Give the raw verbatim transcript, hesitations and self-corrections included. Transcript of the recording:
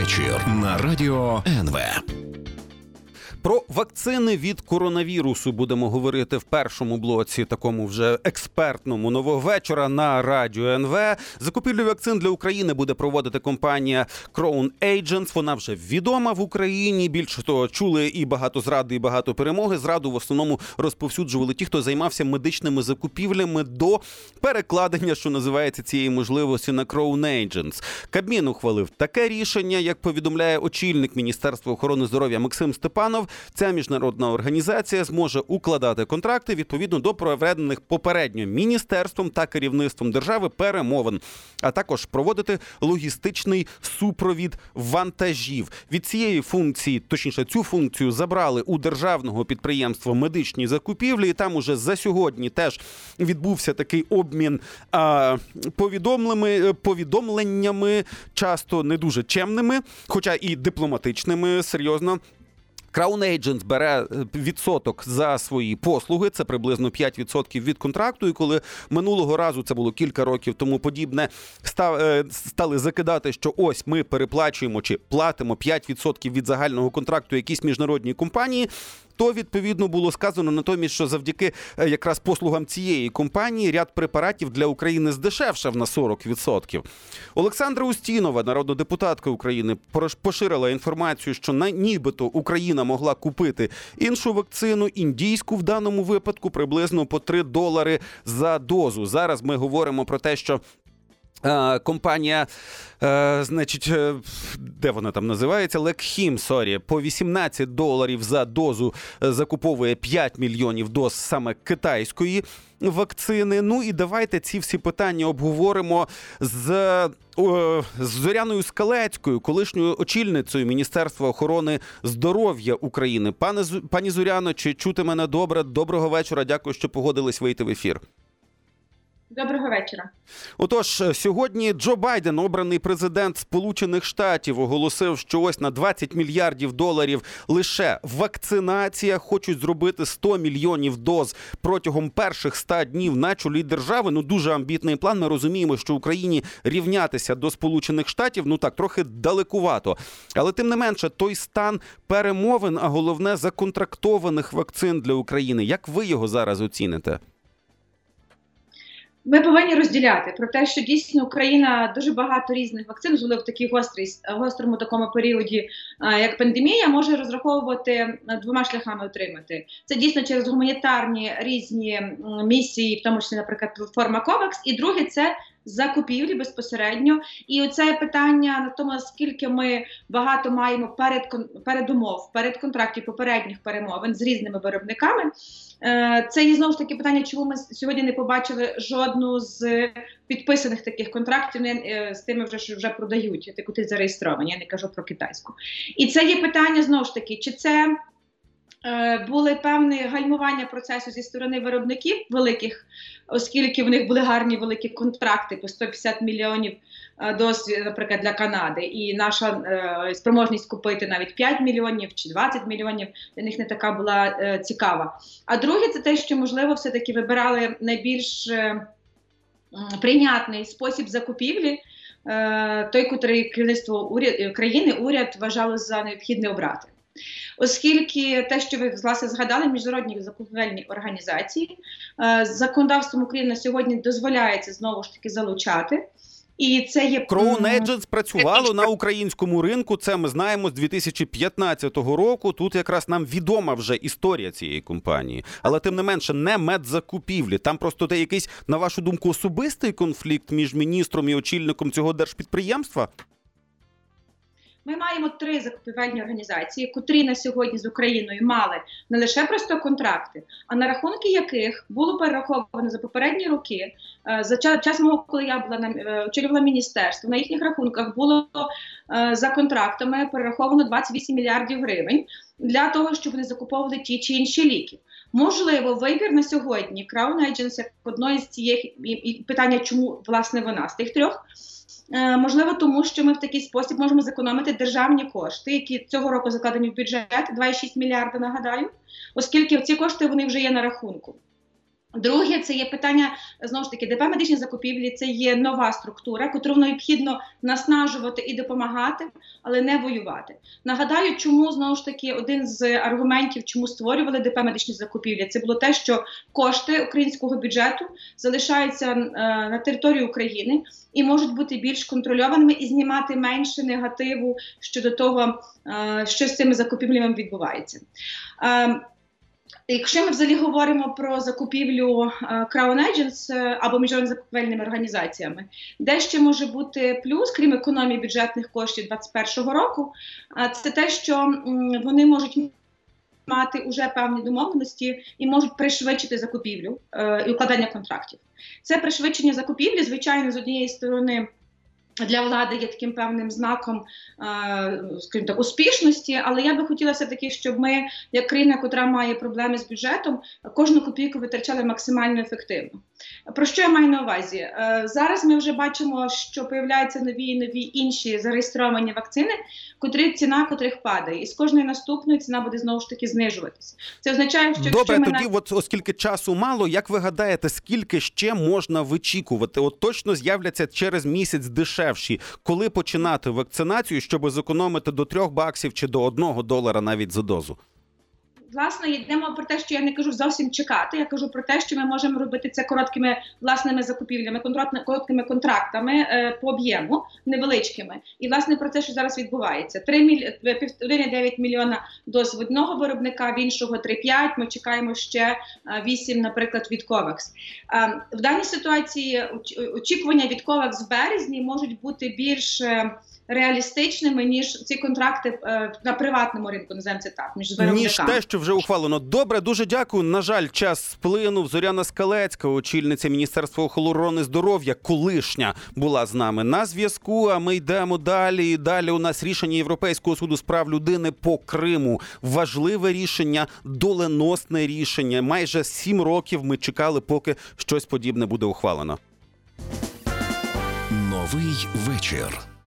вечір на радіо ен ве. Про вакцини від коронавірусу будемо говорити в першому блоці, такому вже експертному, нового вечора на радіо ен ве. Закупівлю вакцин для України буде проводити компанія Crown Agents. Вона вже відома в Україні. Більше того, чули і багато зради, і багато перемоги. Зраду в основному розповсюджували ті, хто займався медичними закупівлями до перекладення, що називається, цієї можливості на Crown Agents. Кабмін ухвалив таке рішення, як повідомляє очільник Міністерства охорони здоров'я Максим Степанов. Ця міжнародна організація зможе укладати контракти відповідно до проведених попередньо міністерством та керівництвом держави перемовин, а також проводити логістичний супровід вантажів. Від цієї функції, точніше, цю функцію забрали у державного підприємства медичні закупівлі, і там уже за сьогодні теж відбувся такий обмін а, повідомленнями, повідомленнями, часто не дуже чемними, хоча і дипломатичними, серйозно. Crown Agents бере відсоток за свої послуги, це приблизно п'ять відсотків від контракту, і коли минулого разу, це було кілька років тому подібне, стали закидати, що ось ми переплачуємо чи платимо п'ять відсотків від загального контракту якійсь міжнародній компанії, то, відповідно, було сказано натомість, що завдяки якраз послугам цієї компанії ряд препаратів для України здешевшав на сорок відсотків. Олександра Устінова, народна депутатка України, поширила інформацію, що нібито Україна могла купити іншу вакцину, індійську в даному випадку, приблизно по три долари за дозу. Зараз ми говоримо про те, що компанія, е, значить, де вона там називається? Лекхім, сорі, по вісімнадцять доларів за дозу закуповує п'ять мільйонів доз саме китайської вакцини. Ну і давайте ці всі питання обговоримо з, о, з Зоряною Скалецькою, колишньою очільницею Міністерства охорони здоров'я України. Пане, пані Зоряно, чи чути мене добре? Доброго вечора, дякую, що погодились вийти в ефір. Доброго вечора. Отож, сьогодні Джо Байден, обраний президент Сполучених Штатів, оголосив, що ось на двадцять мільярдів доларів лише вакцинація, хочуть зробити сто мільйонів доз протягом перших ста днів на чолі держави. Ну, дуже амбітний план. Ми розуміємо, що Україні рівнятися до Сполучених Штатів, ну так, трохи далекувато. Але тим не менше, той стан перемовин, а головне, законтрактованих вакцин для України. Як ви його зараз оціните? Ми повинні розділяти про те, що дійсно Україна дуже багато різних вакцин, особливо в такій гострій, гострому такому періоді, як пандемія, може розраховувати двома шляхами отримати. Це дійсно через гуманітарні різні місії, в тому числі, наприклад, платформа ковакс, і друге – це закупівлі безпосередньо. І оце питання на тому, наскільки ми багато маємо перед, передумов, перед контрактів попередніх перемовин з різними виробниками. Це є знову ж таки питання, чому ми сьогодні не побачили жодну з підписаних таких контрактів з тими, вже, що вже продають, ті, котрі зареєстровані, я не кажу про китайську. І це є питання, знову ж таки, чи це були певні гальмування процесу зі сторони виробників великих, оскільки в них були гарні великі контракти по сто п'ятдесят мільйонів доз, наприклад, для Канади, і наша е, спроможність купити навіть п'ять мільйонів чи двадцять мільйонів для них не така була е, цікава. А друге, це те, що, можливо, все-таки вибирали найбільш е, прийнятний спосіб закупівлі, е, той, котрий керівництво уряд, країни, уряд вважало за необхідне обрати. Оскільки те, що ви, власне, згадали, міжнародні закупівельні організації, е, законодавством України на сьогодні дозволяється, знову ж таки, залучати. І це є... Crown Agents працювало на українському ринку, це ми знаємо з дві тисячі п'ятнадцятого року. Тут якраз нам відома вже історія цієї компанії. Але тим не менше, не медзакупівлі. Там просто де якийсь, на вашу думку, особистий конфлікт між міністром і очільником цього держпідприємства? Ми маємо три закупівельні організації, котрі на сьогодні з Україною мали не лише просто контракти, а на рахунки яких було перераховано за попередні роки, за час мого, коли я була на, очолювала міністерство, на їхніх рахунках було за контрактами перераховано двадцять вісім мільярдів гривень для того, щоб вони закуповували ті чи інші ліки. Можливо, вибір на сьогодні Crown Agents як одної з цієї, і питання, чому, власне, вона з тих трьох, можливо, тому що ми в такий спосіб можемо зекономити державні кошти, які цього року закладені в бюджет, два цілих шість десятих мільярда, нагадаю, оскільки ці кошти вони вже є на рахунку. Друге, це є питання, знову ж таки, ДП «Медичні закупівлі» – це є нова структура, котру необхідно наснажувати і допомагати, але не воювати. Нагадаю, чому, знову ж таки, один з аргументів, чому створювали ДП «Медичні закупівлі», це було те, що кошти українського бюджету залишаються е, на території України і можуть бути більш контрольованими і знімати менше негативу щодо того, е, що з цими закупівлями відбувається. Е, Якщо ми взагалі говоримо про закупівлю uh, Crown Agents uh, або міжнародними закупівельними організаціями, де ще може бути плюс, крім економії бюджетних коштів двадцять першого року, uh, це те, що um, вони можуть мати уже певні домовленості і можуть пришвидшити закупівлю uh, і укладання контрактів. Це пришвидшення закупівлі, звичайно, з однієї сторони, для влади є таким певним знаком, скажімо так, успішності, але я би хотіла все-таки, щоб ми, як країна, яка має проблеми з бюджетом, кожну копійку витрачали максимально ефективно. Про що я маю на увазі? Зараз ми вже бачимо, що появляються нові і нові інші зареєстровані вакцини, котрі, ціна котрих падає. І з кожної наступної ціна буде знову ж таки знижуватися. Це означає, що... Добре, ми тоді, на... от, оскільки часу мало, як ви гадаєте, скільки ще можна вичікувати? От точно з'являться через місяць дешевші. Коли починати вакцинацію, щоб зекономити до трьох баксів чи до одного долара навіть за дозу? Власне, йдемо про те, що я не кажу зовсім чекати, я кажу про те, що ми можемо робити це короткими власними закупівлями, короткими контрактами е, по об'єму, невеличкими. І, власне, про те, що зараз відбувається. один цілих дев'ять мільйона доз в одного виробника, в іншого три цілих п'ять. Ми чекаємо ще вісім, наприклад, від COVAX. Е, в даній ситуації очікування від COVAX в березні можуть бути більш реалістичними, ніж ці контракти е, на приватному ринку, називаємо це так, між виробниками. Ніж те, що вже ухвалено. Добре, дуже дякую. На жаль, час сплинув. Зоряна Скалецька, очільниця Міністерства охорони здоров'я, колишня, була з нами на зв'язку, а ми йдемо далі. І далі у нас рішення Європейського суду з прав людини по Криму. Важливе рішення, доленосне рішення. Майже сім років ми чекали, поки щось подібне буде ухвалено. Новий вечір.